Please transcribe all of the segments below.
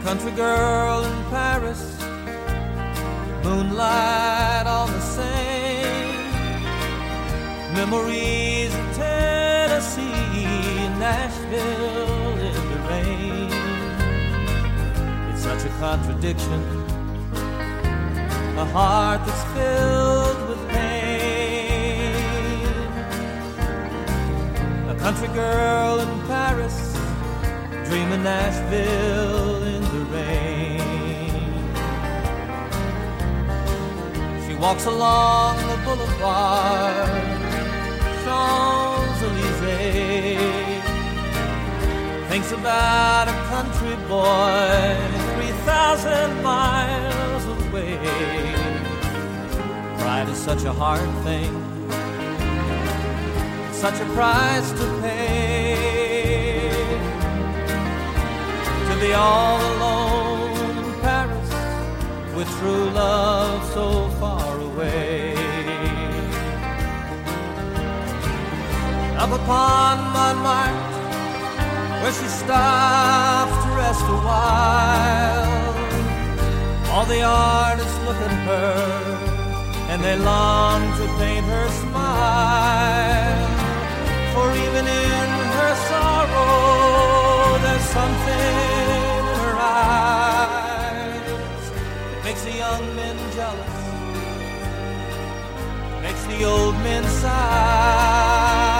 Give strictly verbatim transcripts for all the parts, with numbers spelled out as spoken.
country girl in Paris, moonlight on the Seine, memories of Tennessee, Nashville in the rain. It's such a contradiction, a heart that's filled with pain. A country girl in Paris, dreaming Nashville in the rain. She walks along the boulevard, Champs-Élysées, thinks about a country boy three thousand miles away. Pride is such a hard thing, such a price to pay. To be all alone in Paris with true love so far away. Up upon Montmartre, where she stops to rest a while, all the artists look at her and they long to paint her smile. For even in her sorrow, there's something in her eyes that makes the young men jealous, makes the old men sigh.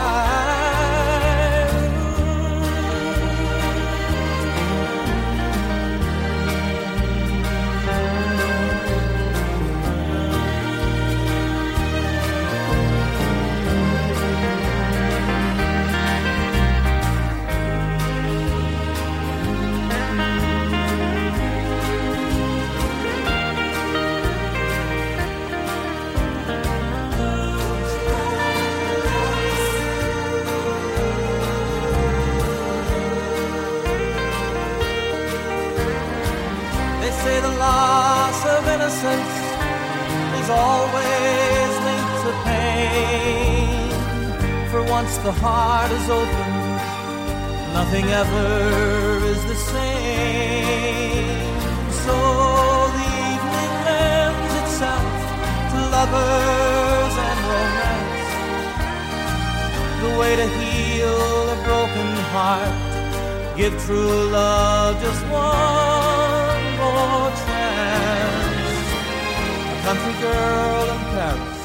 Innocence is always linked to pain. For once the heart is open, nothing ever is the same. So the evening lends itself to lovers and romance, the way to heal a broken heart. Give true love just one more chance. Country girl in Paris,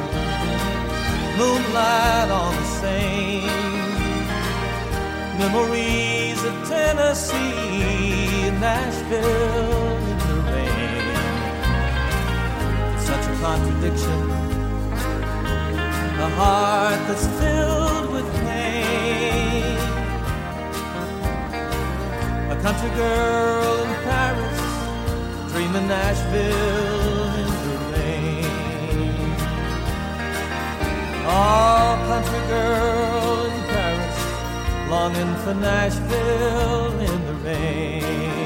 moonlight on the Seine, memories of Tennessee, Nashville in the rain. It's such a contradiction, a heart that's filled with pain. A country girl in Paris, dreaming Nashville in the rain. Oh, country girl in Paris, longing for Nashville in the rain.